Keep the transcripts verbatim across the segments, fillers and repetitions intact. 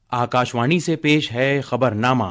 आकाशवाणी से पेश है खबरनामा।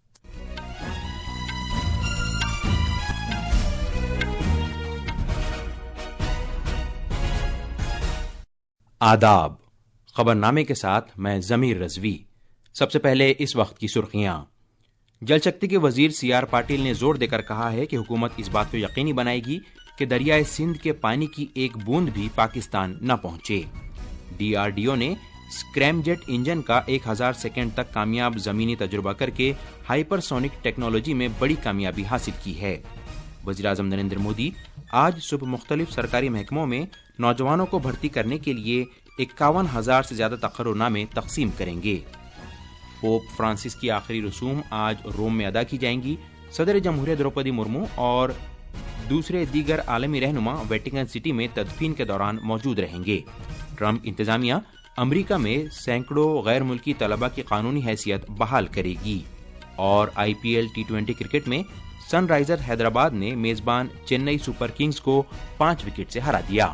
आदाब। खबरनामे के साथ मैं जमीर रजवी। सबसे पहले इस वक्त की सुर्खियां। जल शक्ति के वजीर सी आर पाटिल ने जोर देकर कहा है कि हुकूमत इस बात को यकीनी बनाएगी कि दरियाए सिंध के पानी की एक बूंद भी पाकिस्तान न पहुंचे। डी आर डी ओ ने स्क्रैमजेट इंजन का एक हज़ार सेकेंड तक कामयाब जमीनी तजुर्बा करके हाइपरसोनिक टेक्नोलॉजी में बड़ी कामयाबी हासिल की है। वज़ीर-ए-आज़म नरेंद्र मोदी आज सुबह मुख्तलिफ सरकारी महकमों में नौजवानों को भर्ती करने के लिए इक्यावन हजार से ज्यादा तकर्रुनामे तकसीम करेंगे। पोप फ्रांसिस की आखिरी रसूम आज रोम में अदा की जाएंगी। सदर जमहूरियत द्रौपदी मुर्मू और दूसरे दीगर आलमी रहनुमा वेटिकन सिटी में तदफीन के दौरान मौजूद रहेंगे। ट्रंप इंतजामिया अमरीका में सैकड़ों गैर मुल्की तलबा की कानूनी हैसियत बहाल करेगी। और I P L T twenty cricket में सनराइजर्स हैदराबाद ने मेजबान चेन्नई सुपर किंग्स को पांच विकेट से हरा दिया।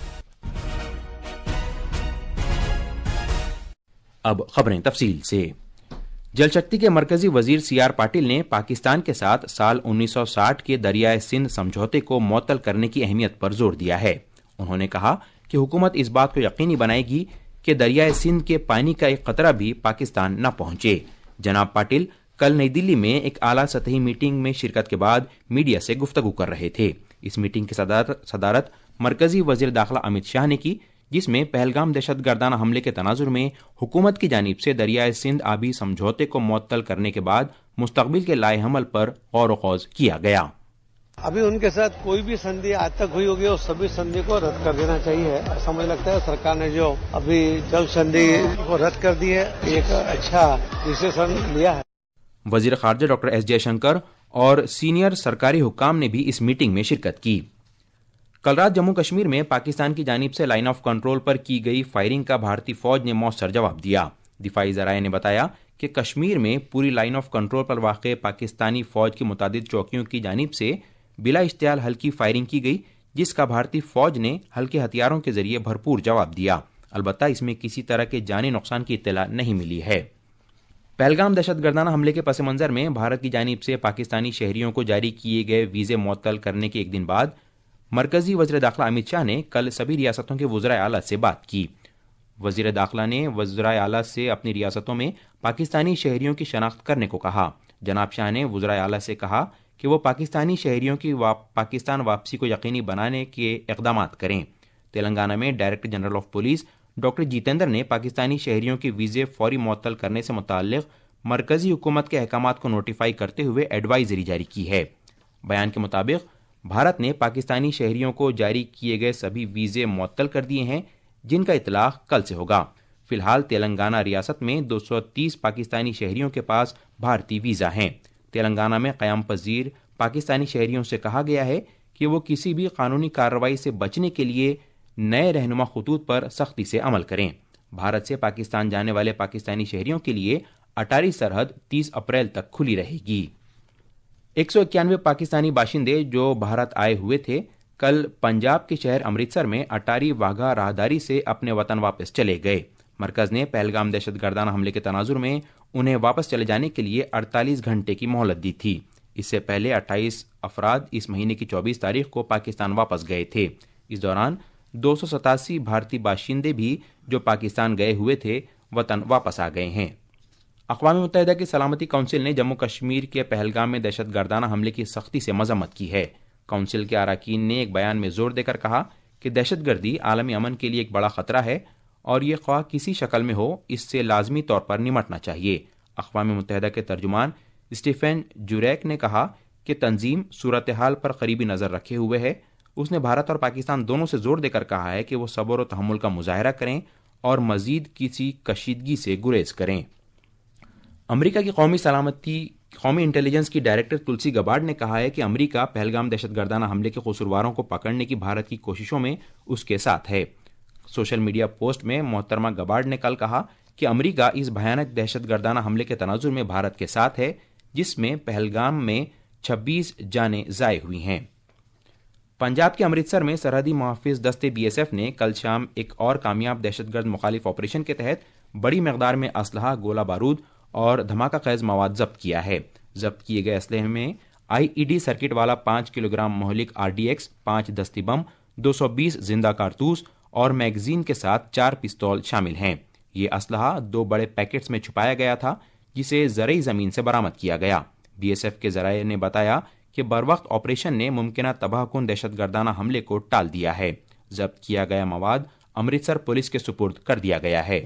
अब खबरें तफसील से। जल शक्ति के मरकजी वजीर सी आर पाटिल ने पाकिस्तान के साथ साल उन्नीस सौ साठ के दरियाए सिंध समझौते को मुअत्तल करने की अहमियत पर जोर दिया है। उन्होंने कहा कि हुकूमत इस बात को यकीनी बनाएगी कि दरियाए सिंध के पानी का एक कतरा भी पाकिस्तान न पहुंचे। जनाब पाटिल कल नई दिल्ली में एक आला सतही मीटिंग में शिरकत के बाद मीडिया से गुफ्तगू कर रहे थे। इस मीटिंग की सदारत, सदारत मरकजी वजीर दाखिला अमित शाह ने की, जिसमें पहलगाम दहशतगर्दाना हमले के तनाजुर में हुकूमत की जानिब से दरियाए सिंध आबी समझौते को मुअत्तल करने के बाद मुस्तकबिल के लाए हमल पर गौर खौज किया गया। अभी उनके साथ कोई भी संधि आज तक हुई होगी और सभी संधि को रद्द कर देना चाहिए। ऐसा मुझे लगता है सरकार ने जो अभी जल संधि को रद्द कर दी है, एक अच्छा डिसीजन लिया है। वजीर खारजा डॉक्टर एस जयशंकर और सीनियर सरकारी हुक्काम ने भी इस मीटिंग में शिरकत की। कल रात जम्मू कश्मीर में पाकिस्तान की जानिब से लाइन ऑफ कंट्रोल पर की गई फायरिंग का भारतीय फौज ने मौसर जवाब दिया। दिफाई जराये ने बताया कि कश्मीर में पूरी लाइन ऑफ कंट्रोल पर वाक़ पाकिस्तानी फौज की मुतादिद चौकियों की जानिब से बिला इश्तियाल हल्की फायरिंग की गई, जिसका भारतीय फौज ने हल्के हथियारों के जरिए भरपूर जवाब दिया। अलबत्ता इसमें किसी तरह के जानी नुकसान की इत्तला नहीं मिली है। पहलगाम दहशतगर्दाना हमले के पस मंजर में भारत की जानिब से पाकिस्तानी शहरियों को जारी किए गए वीजे मुअत्तल करने के एक दिन बाद मरकजी वज़ीर दाखिला अमित शाह ने कल सभी रियासतों के वज़राए आला से बात की। वज़ीर दाखिला ने वज़राए आला से अपनी रियासतों में पाकिस्तानी शहरियों की शनाख्त करने को कहा। जनाब शाह ने वज़राए आला से कहा कि वो पाकिस्तानी शहरियों की वाप, पाकिस्तान वापसी को यकीनी बनाने के इक़दाम करें। तेलंगाना में director general of police doctor Jitendra ने पाकिस्तानी शहरियों के वीज़े फौरी मुअत्तल करने से मुताल्लिक़ मरकजी हुकूमत के अहकामात को नोटिफाई करते हुए एडवाइजरी जारी की है। बयान के मुताबिक भारत ने पाकिस्तानी शहरियों को जारी किए गए सभी वीज़े मुअत्तल कर दिए हैं, जिनका इतलाक़ कल से होगा। फिलहाल तेलंगाना रियासत में दो सौ तीस पाकिस्तानी शहरियों के पास भारतीय वीज़ा हैं। तेलंगाना में क़याम पजीर पाकिस्तानी शहरियों से कहा गया है कि वो किसी भी कानूनी कार्रवाई से बचने के लिए नए रहनुमा खतूत पर सख्ती से अमल करें। भारत से पाकिस्तान जाने वाले पाकिस्तानी शहरियों के लिए अटारी सरहद तीस अप्रैल तक खुली रहेगी। एक सौ इक्यानवे पाकिस्तानी बाशिंदे जो भारत आए हुए थे, कल पंजाब के शहर अमृतसर में अटारी वाघा राहदारी से अपने वतन वापस चले गए। मरकज ने पहलगाम दहशतगर्दाना हमले के तनाजुर में उन्हें वापस चले जाने के लिए अड़तालीस घंटे की मोहलत दी थी। इससे पहले अट्ठाईस अफराद इस महीने की चौबीस तारीख को पाकिस्तान वापस गए थे। इस दौरान दो सौ सतासी भारतीय बाशिंदे भी जो पाकिस्तान गए हुए थे, वतन वापस आ गए हैं। अक़वाम मुत्तहिदा की सलामती काउंसिल ने जम्मू कश्मीर के पहलगाम में दहशतगर्दाना हमले की सख्ती से मजम्मत की है। काउंसिल के अरकान ने एक बयान में जोर देकर कहा कि दहशतगर्दी आलमी अमन के लिए एक बड़ा खतरा है और ये ख्वाह किसी शक्ल में हो, इससे लाजमी तौर पर निमटना चाहिए। अक़वाम मुत्तहिदा के तर्जुमान स्टीफन जुरैक ने कहा कि तंजीम सूरत हाल पर करीबी नज़र रखे हुए है। उसने भारत और पाकिस्तान दोनों से जोर देकर कहा है कि वो सब्र और तहम्मुल का मुजाहरा करें और मजीद किसी कशीदगी से गुरेज करें। अमरीका की कौमी सलामती कौमी इंटेलिजेंस की डायरेक्टर तुलसी गबार्ड ने कहा है कि अमरीका पहलगाम दहशतगर्दाना हमले के कसूरवारों को पकड़ने की भारत की कोशिशों में उसके साथ है। सोशल मीडिया पोस्ट में मोहतरमा गबार्ड ने कल कहा कि अमरीका इस भयानक दहशतगर्दाना हमले के तनाजुर में भारत के साथ है, जिसमें पहलगाम में छब्बीस जानें ज़ाय हुई हैं। पंजाब के अमृतसर में सरहदी मुहाफिज दस्ते बी एस एफ ने कल शाम एक और कामयाब दहशतगर्द मुखालिफ ऑपरेशन के तहत بڑی مقدار میں اسلحہ، گولہ بارود اور دھماکہ خیز مواد ضبط کیا ہے۔ ضبط کیے گئے اسلحے میں آئی ای ڈی سرکٹ والا پانچ کلو گرام مہلک آر ڈی ایکس، پانچ دستی بم، دو سو بیس زندہ کارتوس اور میگزین کے ساتھ چار پستول شامل ہیں۔ یہ اسلحہ دو بڑے پیکٹس میں چھپایا گیا تھا جسے زرعی زمین سے برآمد کیا گیا۔ بی ایس ایف کے ذرائع نے بتایا کہ بروقت آپریشن نے ممکنہ تباہ کن دہشت گردانہ حملے کو ٹال دیا ہے۔ ضبط کیا گیا مواد امرتسر پولیس کے سپرد کر دیا گیا ہے۔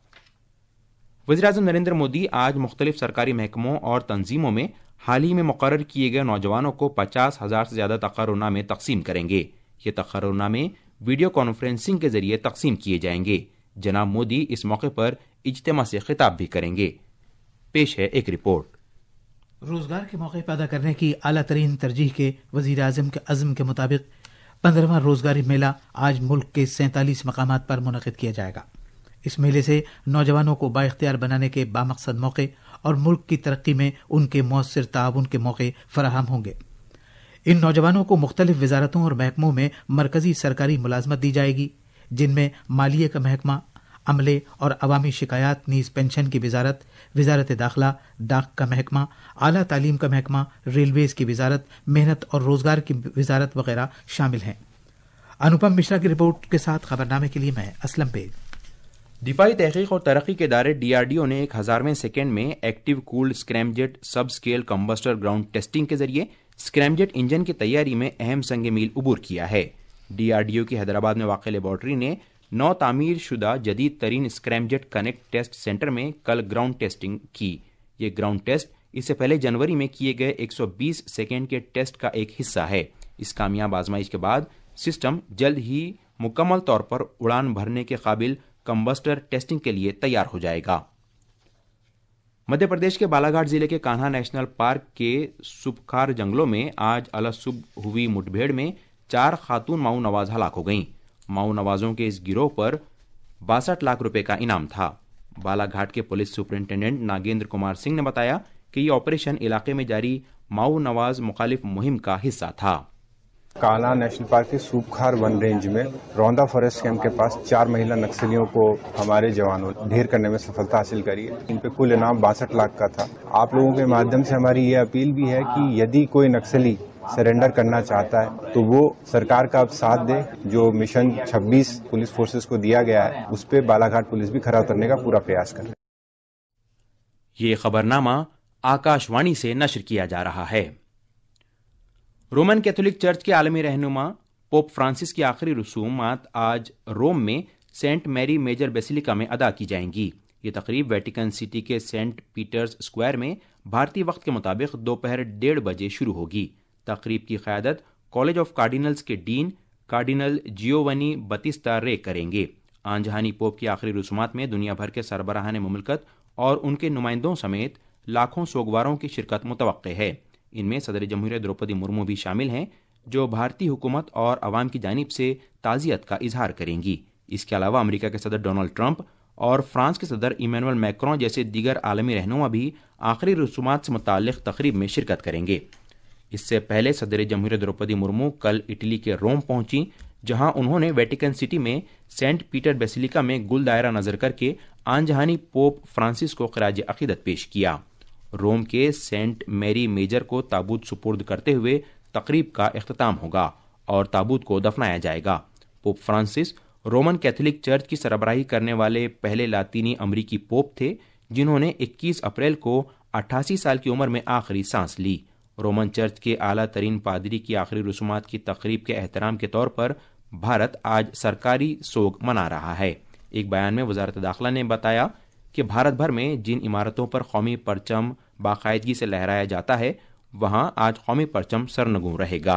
وزیراعظم نریندر مودی آج مختلف سرکاری محکموں اور تنظیموں میں حال ہی میں مقرر کیے گئے نوجوانوں کو پچاس ہزار سے زیادہ تقرر نامے تقسیم کریں گے۔ یہ تقرر نامے ویڈیو کانفرنسنگ کے ذریعے تقسیم کیے جائیں گے۔ جناب مودی اس موقع پر اجتماع سے خطاب بھی کریں گے۔ پیش ہے ایک رپورٹ۔ روزگار کے موقع پیدا کرنے کی اعلیٰ ترین ترجیح کے وزیر اعظم کے عزم کے مطابق پندرہواں روزگاری میلہ آج ملک کے سینتالیس مقامات پر منعقد کیا جائے گا۔ اس میلے سے نوجوانوں کو بااختیار بنانے کے بامقصد موقع اور ملک کی ترقی میں ان کے مؤثر تعاون کے موقع فراہم ہوں گے۔ ان نوجوانوں کو مختلف وزارتوں اور محکموں میں مرکزی سرکاری ملازمت دی جائے گی، جن میں مالیے کا محکمہ، عملے اور عوامی شکایات نیز پنشن کی وزارت، وزارت داخلہ، ڈاک کا محکمہ، اعلیٰ تعلیم کا محکمہ، ریلویز کی وزارت، محنت اور روزگار کی وزارت وغیرہ شامل ہیں۔ انوپم مشرا کی رپورٹ کے ساتھ خبرنامے کے لیے میں اسلم بیگ۔ دفاعی تحقیق اور ترقی کے ادارے ڈی آر ڈی او نے ایک ہزارویں سیکنڈ میں active cooled scramjet subscale combustor ground testing کے ذریعے اسکریم جیٹ انجن کی تیاری میں اہم سنگ میل عبور کیا ہے۔ ڈی آر ڈی او کی حیدرآباد میں واقع لیبارٹری نے نو تعمیر شدہ جدید ترین scramjet connect test centre میں کل گراؤنڈ ٹیسٹنگ کی۔ یہ گراؤنڈ ٹیسٹ اس سے پہلے جنوری میں کیے گئے ایک سو بیس سیکنڈ کے ٹیسٹ کا ایک حصہ ہے۔ اس کامیاب آزمائش کے بعد سسٹم جلد ہی مکمل طور پر اڑان بھرنے کے قابل کمبسٹر ٹیسٹنگ کے لیے تیار ہو جائے گا۔ مدھیہ پردیش کے بالا گھاٹ ضلع کے کانہا نیشنل پارک کے سبخار جنگلوں میں آج الصبح ہوئی مٹبھیڑ میں چار خاتون ماؤ نواز ہلاک ہو گئیں۔ ماؤ نوازوں کے اس گروہ پر باسٹھ لاکھ روپے کا انعام تھا۔ بالا گھاٹ کے پولیس سپرنٹینڈنٹ ناگیندر کمار سنگھ نے بتایا کہ یہ آپریشن علاقے میں جاری ماؤ نواز مخالف مہم کا حصہ تھا۔ کانہا نیشنل پارک کے سوبخار ون رینج میں روندا فاریسٹ کیمپ کے پاس چار مہیلا نکسلیوں کو ہمارے جوانوں ڈھیر کرنے میں سفلتا حاصل کری ہے۔ ان پہ کل انعام باسٹھ لاکھ کا تھا۔ آپ لوگوں کے مادھیم سے ہماری یہ اپیل بھی ہے کہ یدی کوئی نکسلی سرنڈر کرنا چاہتا ہے تو وہ سرکار کا اب ساتھ دے۔ جو مشن چھبیس پولیس فورسز کو دیا گیا ہے اس پہ بالا گھاٹ پولیس بھی کھرا اترنے کا پورا پریاس کر رہے ہیں۔ یہ خبرنامہ آکاش وانی سے نشر کیا جا رہا ہے۔ رومن کیتھولک چرچ کے عالمی رہنما پوپ فرانسس کی آخری رسومات آج روم میں سینٹ میری میجر بیسیلیکا میں ادا کی جائیں گی۔ یہ تقریب ویٹیکن سٹی کے سینٹ پیٹرز اسکوائر میں بھارتی وقت کے مطابق دوپہر ڈیڑھ بجے شروع ہوگی۔ تقریب کی قیادت کالج آف کارڈینلز کے ڈین کارڈینل جیوونی بتیستا رے کریں گے۔ آن جہانی پوپ کی آخری رسومات میں دنیا بھر کے سربراہان مملکت اور ان کے نمائندوں سمیت لاکھوں سوگواروں کی شرکت متوقع ہے۔ ان میں صدر جمہوریہ دروپدی مرمو بھی شامل ہیں جو بھارتی حکومت اور عوام کی جانب سے تعزیت کا اظہار کریں گی۔ اس کے علاوہ امریکہ کے صدر ڈونلڈ ٹرمپ اور فرانس کے صدر ایمینوئل میکرون جیسے دیگر عالمی رہنما بھی آخری رسومات سے متعلق تقریب میں شرکت کریں گے۔ اس سے پہلے صدر جمہوریہ دروپدی مرمو کل اٹلی کے روم پہنچی، جہاں انہوں نے ویٹیکن سٹی میں سینٹ پیٹر بیسیلیکا میں گل دائرہ نظر کر کے آن جہانی پوپ فرانسس کو خراج عقیدت پیش کیا۔ روم کے سینٹ میری میجر کو تابوت سپرد کرتے ہوئے تقریب کا اختتام ہوگا اور تابوت کو دفنایا جائے گا۔ Pope Francis Roman Catholic church کی سربراہی کرنے والے پہلے لاطینی امریکی پوپ تھے جنہوں نے اکیس اپریل کو اٹھاسی سال کی عمر میں آخری سانس لی۔ رومن چرچ کے اعلیٰ ترین پادری کی آخری رسومات کی تقریب کے احترام کے طور پر بھارت آج سرکاری سوگ منا رہا ہے۔ ایک بیان میں وزارت داخلہ نے بتایا کہ بھارت بھر میں جن عمارتوں پر قومی پرچم باقاعدگی سے لہرایا جاتا ہے وہاں آج قومی پرچم سرنگوں رہے گا۔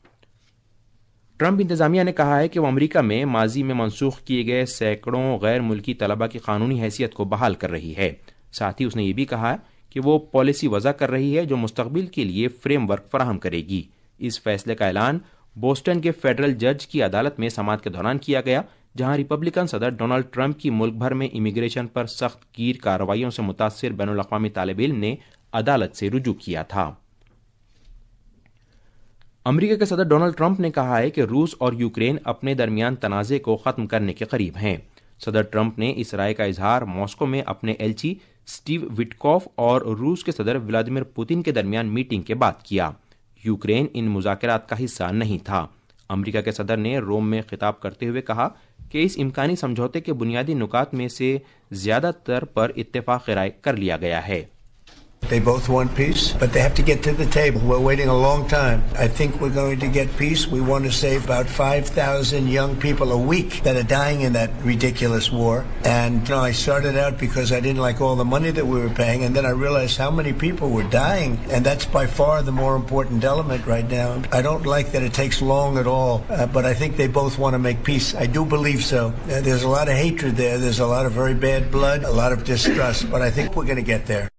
ٹرمپ انتظامیہ نے کہا ہے کہ وہ امریکہ میں ماضی میں منسوخ کیے گئے سینکڑوں غیر ملکی طلبہ کی قانونی حیثیت کو بحال کر رہی ہے۔ ساتھ ہی اس نے یہ بھی کہا کہ وہ پالیسی وضع کر رہی ہے جو مستقبل کے لیے فریم ورک فراہم کرے گی۔ اس فیصلے کا اعلان بوسٹن کے فیڈرل جج کی عدالت میں سماعت کے دوران کیا گیا، جہاں ریپبلکن صدر ڈونلڈ ٹرمپ کی ملک بھر میں امیگریشن پر سخت گیر کارروائیوں سے متاثر بین الاقوامی طالب علم نے عدالت سے رجوع کیا تھا۔ امریکہ کے صدر ڈونلڈ ٹرمپ نے کہا ہے کہ روس اور یوکرین اپنے درمیان تنازع کو ختم کرنے کے قریب ہیں۔ صدر ٹرمپ نے اس رائے کا اظہار ماسکو میں اپنے ایلچی اسٹیو وٹکوف اور روس کے صدر ولادیمیر پوتن کے درمیان میٹنگ کے بعد کیا۔ یوکرین ان مذاکرات کا حصہ نہیں تھا۔ امریکہ کے صدر نے روم میں خطاب کرتے ہوئے کہا کہ اس امکانی سمجھوتے کے بنیادی نکات میں سے زیادہ تر پر اتفاق رائے کر لیا گیا ہے۔ They both want peace, but they have to get to the table. We're waiting a long time. I think we're going to get peace. We want to save about five thousand young people a week that are dying in that ridiculous war. And you know, I started out because I didn't like all the money that we were paying, and then I realized how many people were dying, and that's by far the more important element right now. I don't like that it takes long at all, uh, but I think they both want to make peace. I do believe so. Uh, there's a lot of hatred there. There's a lot of very bad blood, a lot of distrust, but I think we're going to get there.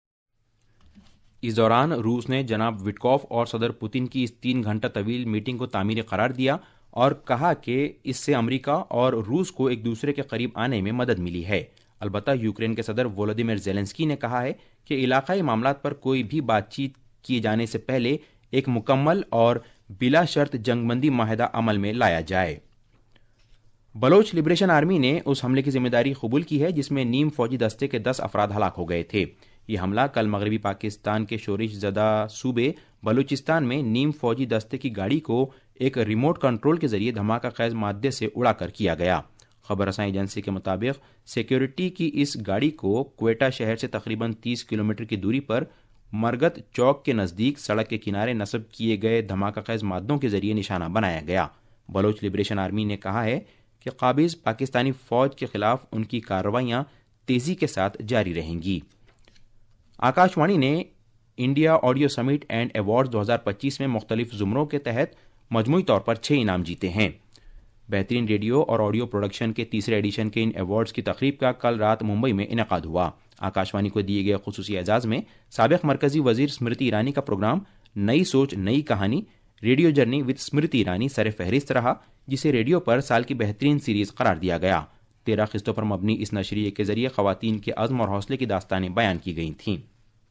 اس دوران روس نے جناب Witkoff اور صدر Putin کی اس تین گھنٹہ طویل میٹنگ کو تعمیری قرار دیا اور کہا کہ اس سے امریکہ اور روس کو ایک دوسرے کے قریب آنے میں مدد ملی ہے۔ البتہ یوکرین کے صدر وولودیمیر زیلنسکی نے کہا ہے کہ علاقائی معاملات پر کوئی بھی بات چیت کیے جانے سے پہلے ایک مکمل اور بلا شرط جنگ بندی معاہدہ عمل میں لایا جائے۔ بلوچ لبریشن آرمی نے اس حملے کی ذمہ داری قبول کی ہے جس میں نیم فوجی دستے کے دس افراد ہلاک ہو گئے تھے۔ یہ حملہ کل مغربی پاکستان کے شورش زدہ صوبے بلوچستان میں نیم فوجی دستے کی گاڑی کو ایک ریموٹ کنٹرول کے ذریعے دھماکہ خیز مادے سے اڑا کر کیا گیا۔ خبر رساں ایجنسی کے مطابق سیکیورٹی کی اس گاڑی کو کوئٹہ شہر سے تقریباً تیس کلومیٹر کی دوری پر مرگت چوک کے نزدیک سڑک کے کنارے نصب کیے گئے دھماکہ خیز مادوں کے ذریعے نشانہ بنایا گیا۔ بلوچ لبریشن آرمی نے کہا ہے کہ قابض پاکستانی فوج کے خلاف ان کی کارروائیاں تیزی کے ساتھ جاری رہیں گی۔ آکاش وانی نے India audio summit and awards دو ہزار پچیس میں مختلف زمروں کے تحت مجموعی طور پر چھ انعام جیتے ہیں۔ بہترین ریڈیو اور آڈیو پروڈکشن کے تیسرے ایڈیشن کے ان ایوارڈز کی تقریب کا کل رات ممبئی میں انعقاد ہوا۔ آکاش وانی کو دیے گئے خصوصی اعزاز میں سابق مرکزی وزیر اسمرتی ایرانی کا پروگرام نئی سوچ نئی کہانی ریڈیو جرنی وتھ اسمرتی ایرانی سر فہرست رہا، جسے ریڈیو پر سال کی بہترین سیریز قرار دیا گیا۔ تیرہ قسطوں پر مبنی اس نشریے کے ذریعے خواتین کے عزم اور حوصلے کی داستانیں بیان کی گئی تھیں۔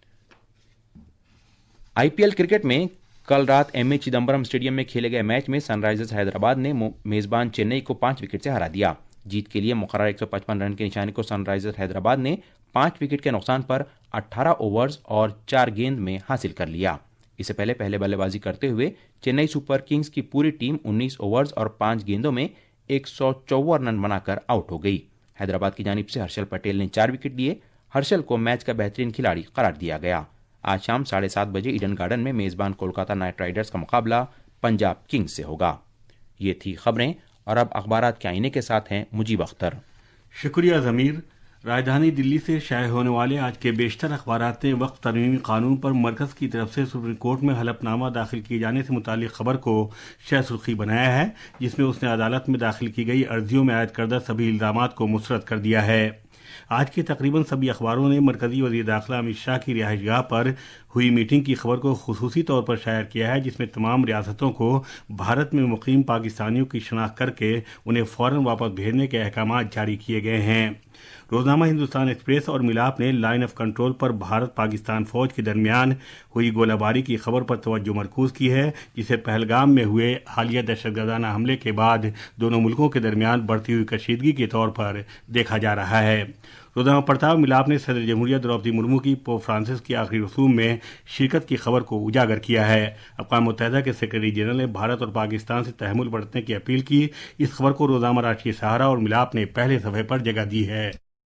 آئی پی ایل کرکٹ میں کل رات ایم اے چدمبرم اسٹیڈیم میں کھیلے گئے میچ میں سن رائزرز حیدرآباد نے میزبان چنئی کو پانچ وکٹ سے ہرا دیا۔ جیت کے لیے مقررہ ایک سو پچپن رن کے نشانے کو سن رائزرز حیدرآباد نے پانچ وکٹ کے نقصان پر اٹھارہ اوورز اور چار گیند میں حاصل کر لیا۔ اس سے پہلے پہلے بلے بازی کرتے ہوئے چنئی سپر کنگز کی پوری ٹیم انیس اوورز اور پانچ گیندوں میں ایک سو چون رن بنا کر آؤٹ ہو گئی۔ حیدرآباد کی جانب سے ہرشل پٹیل نے چار وکٹ لیے۔ ہرشل کو میچ کا بہترین کھلاڑی قرار دیا گیا۔ آج شام ساڑھے سات بجے ایڈن گارڈن میں میزبان کولکاتہ نائٹ رائڈرز کا مقابلہ پنجاب کنگز سے ہوگا۔ یہ تھی خبریں، اور اب اخبارات کے آئینے کے ساتھ ہیں مجیب اختر۔ شکریہ ضمیر۔ راجدھانی دلی سے شائع ہونے والے آج کے بیشتر اخبارات نے وقف ترمیمی قانون پر مرکز کی طرف سے سپریم کورٹ میں حلف نامہ داخل کیے جانے سے متعلق خبر کو شہ سرخی بنایا ہے، جس میں اس نے عدالت میں داخل کی گئی عرضیوں میں عائد کردہ سبھی الزامات کو مسترد کر دیا ہے۔ آج کے تقریباً سبھی اخباروں نے مرکزی وزیر داخلہ امت شاہ کی رہائش گاہ پر ہوئی میٹنگ کی خبر کو خصوصی طور پر شائع کیا ہے، جس میں تمام ریاستوں کو بھارت میں مقیم پاکستانیوں کی شناخت کر کے انہیں فوراً واپس بھیجنے کے احکامات جاری کیے گئے ہیں۔ روزنامہ ہندوستان ایکسپریس اور ملاپ نے لائن آف کنٹرول پر بھارت پاکستان فوج کے درمیان ہوئی گولہ باری کی خبر پر توجہ مرکوز کی ہے، جسے پہلگام میں ہوئے حالیہ دہشت گردانہ حملے کے بعد دونوں ملکوں کے درمیان بڑھتی ہوئی کشیدگی کے طور پر دیکھا جا رہا ہے۔ روزنامہ پرتاپ ملاپ نے صدر جمہوریہ دروپدی مرمو کی پوپ فرانسس کی آخری رسوم میں شرکت کی خبر کو اجاگر کیا ہے۔ اقوام متحدہ کے سیکرٹری جنرل نے بھارت اور پاکستان سے تحمل برتنے کی اپیل کی۔ اس خبر کو روزنامہ راشٹریہ سہارا اور ملاپ نے پہلے صفحے پر جگہ دی ہے۔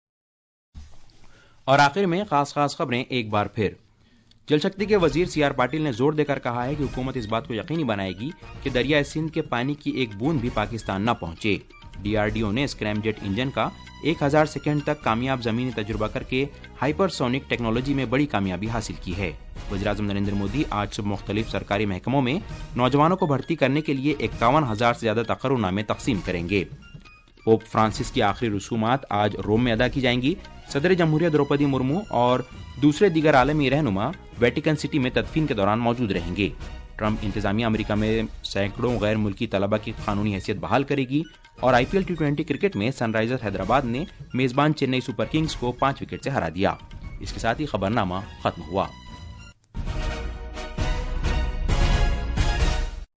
اور آخر میں خاص خاص خبریں ایک بار پھر۔ جل شکتی کے وزیر سی آر پاٹل نے زور دے کر کہا ہے کہ حکومت اس بات کو یقینی بنائے گی کہ دریائے سندھ کے پانی کی ایک بوند بھی پاکستان نہ پہنچے۔ ڈی آر ڈی او نے اسکریم جیٹ انجن کا ایک ہزار سیکنڈ تک کامیاب زمینی تجربہ کر کے ہائپر سونک ٹیکنالوجی میں بڑی کامیابی حاصل کی ہے۔ وزیراعظم نریندر مودی آج صبح مختلف سرکاری محکموں میں نوجوانوں کو بھرتی کرنے کے لیے اکاون ہزار سے زیادہ تقرر نامے تقسیم کریں گے۔ پوپ فرانسس کی آخری رسومات آج روم میں ادا کی جائیں گی۔ صدر جمہوریہ دروپدی مرمو اور دوسرے دیگر عالمی رہنما ویٹیکن سٹی میں تدفین کے دوران موجود رہیں گے۔ ٹرمپ انتظامیہ امریکہ میں سینکڑوں غیر ملکی طلبہ کی قانونی حیثیت بحال کرے گی، اور I P L T twenty cricket میں سن رائزرز حیدرآباد نے میزبان چنئی سپر کنگز کو پانچ وکٹ سے ہرا دیا۔ اس کے ساتھ ہی خبرنامہ ختم ہوا۔